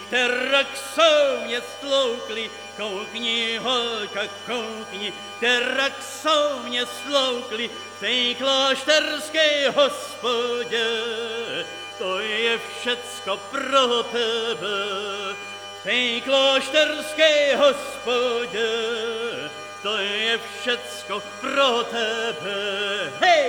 kterak jsou mě sloukli, koukni, holka, koukni, kterak jsou mě sloukli v té klášterské hospodě. To je všecko pro tebe, v té klášterské hospodě. To je všecko pro tebe, hej!